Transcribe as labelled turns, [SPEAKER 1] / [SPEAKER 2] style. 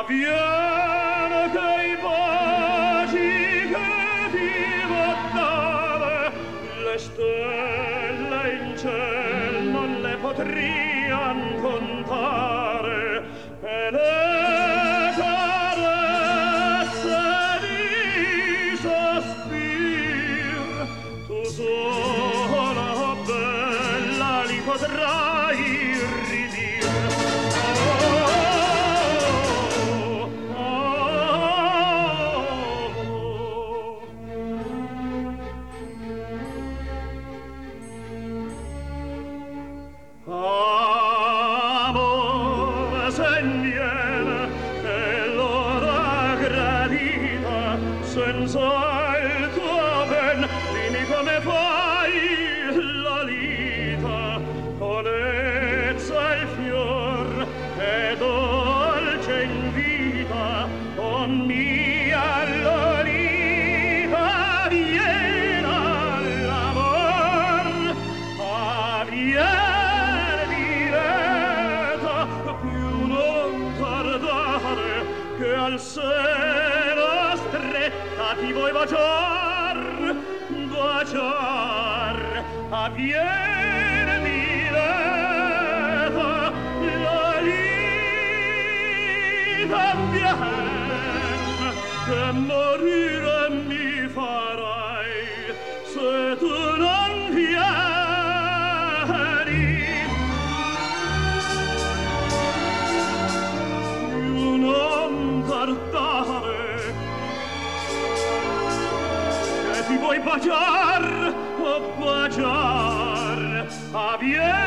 [SPEAKER 1] viene che i baci che ti va dare, le stelle in ciel non le potrian contare, e le carezze di sospir, tu sola bella li potrai ridir. Amore, sen viene che l'ora gradita, senza il tuo ben, dimmi come fai, Lolita, colezza il fior e dolce in vita, o mia Lolita, vieni all'amor, vieni diretta, più non tardare, che al seno stretta ti vuoi baciar, baciar, vieni diretta, Lolita, vieni, che morire mi farai, se tu non vieni. Più non tardare, che ti vuoi baciar, baciar, vieni.